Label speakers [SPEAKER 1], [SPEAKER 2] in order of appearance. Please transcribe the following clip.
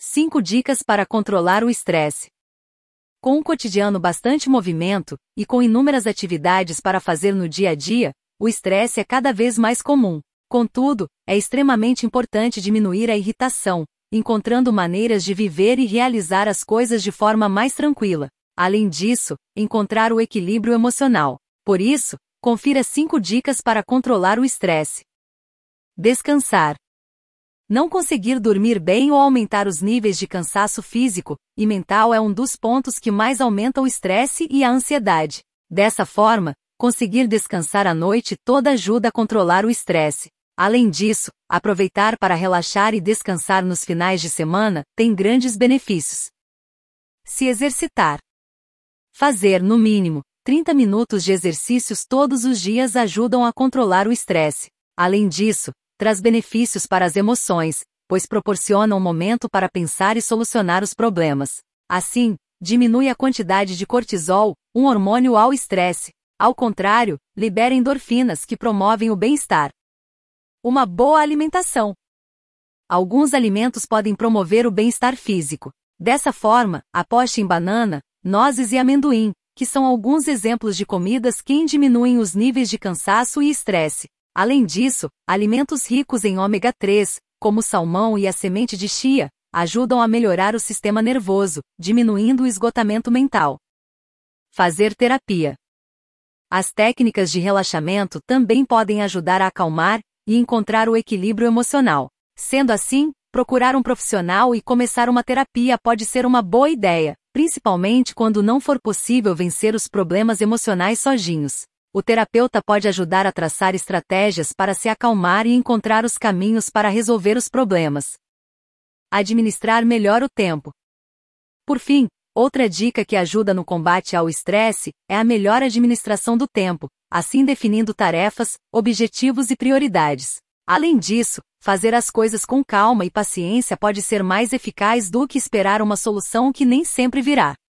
[SPEAKER 1] 5 dicas para controlar o estresse. Com um cotidiano bastante movimento, e com inúmeras atividades para fazer no dia a dia, o estresse é cada vez mais comum. Contudo, é extremamente importante diminuir a irritação, encontrando maneiras de viver e realizar as coisas de forma mais tranquila. Além disso, encontrar o equilíbrio emocional. Por isso, confira 5 dicas para controlar o estresse. Descansar. Não conseguir dormir bem ou aumentar os níveis de cansaço físico e mental é um dos pontos que mais aumenta o estresse e a ansiedade. Dessa forma, conseguir descansar a noite toda ajuda a controlar o estresse. Além disso, aproveitar para relaxar e descansar nos finais de semana tem grandes benefícios. Se exercitar. Fazer, no mínimo, 30 minutos de exercícios todos os dias ajudam a controlar o estresse. Além disso, traz benefícios para as emoções, pois proporciona um momento para pensar e solucionar os problemas. Assim, diminui a quantidade de cortisol, um hormônio ao estresse. Ao contrário, libera endorfinas que promovem o bem-estar. Uma boa alimentação. Alguns alimentos podem promover o bem-estar físico. Dessa forma, aposte em banana, nozes e amendoim, que são alguns exemplos de comidas que diminuem os níveis de cansaço e estresse. Além disso, alimentos ricos em ômega 3, como o salmão e a semente de chia, ajudam a melhorar o sistema nervoso, diminuindo o esgotamento mental. Fazer terapia. As técnicas de relaxamento também podem ajudar a acalmar e encontrar o equilíbrio emocional. Sendo assim, procurar um profissional e começar uma terapia pode ser uma boa ideia, principalmente quando não for possível vencer os problemas emocionais sozinhos. O terapeuta pode ajudar a traçar estratégias para se acalmar e encontrar os caminhos para resolver os problemas. Administrar melhor o tempo. Por fim, outra dica que ajuda no combate ao estresse é a melhor administração do tempo, assim definindo tarefas, objetivos e prioridades. Além disso, fazer as coisas com calma e paciência pode ser mais eficaz do que esperar uma solução que nem sempre virá.